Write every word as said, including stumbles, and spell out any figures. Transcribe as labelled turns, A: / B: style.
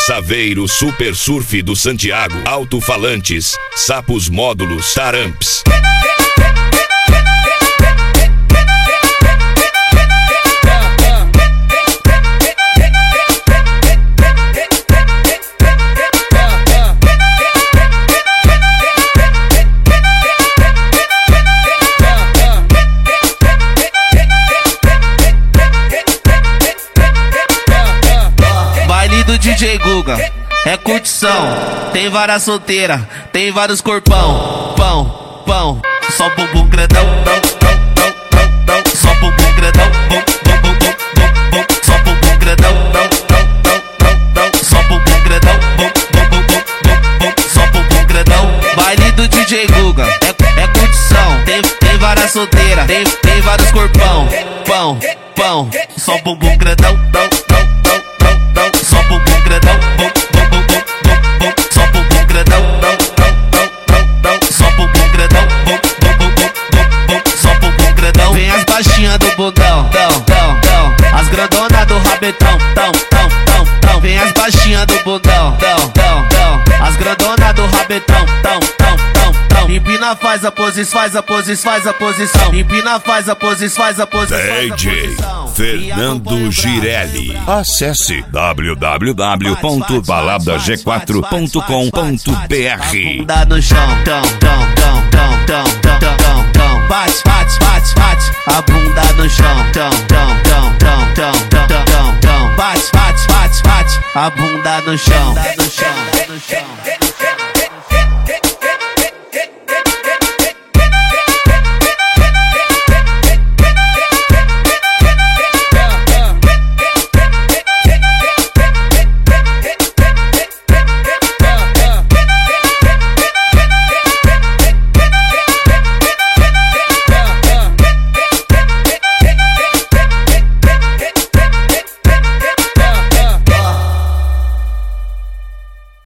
A: Saveiro Super Surf do Santiago, alto-falantes, sapos módulos, taramps.
B: Do D J Guga, é curtição. Tem várias solteiras, tem vários corpão. Pão, pão, só bumbum grandão. Só bumbum grandão. Só bumbum grandão. Só bumbum grandão. Só bumbum grandão. Baile do D J Guga, é, é curtição. Tem, tem várias solteiras, tem, tem vários corpão. Pão, pão, só bumbum grandão. Só bumbum grandão, só bumbum grandão, só bumbum grandão, só bumbum grandão. Vem as baixinhas do bundão, tão, tão, tão. As grandonas do rabetão, tão, tão, tão, tão. Vem as baixinhas do bundão, tão, tão, tão. As grandonas do rabetão, tão, tão, tão, tão. Empina, faz a posição, faz a posição, faz a posição. Empina, faz a posição, faz a posição.
A: D J Fernando Girelli. Acesse w w w ponto balada g quatro ponto com ponto b r.
B: Bunda no chão, tão, tão, tão, tão, tão, tão, tão, tão. Bate, bate, bate, bate. A bunda no chão, tão, tão, tão, tão, tão, tão, tão, tão. Bate, bate, bate, bate. A bunda no chão, no chão, no chão.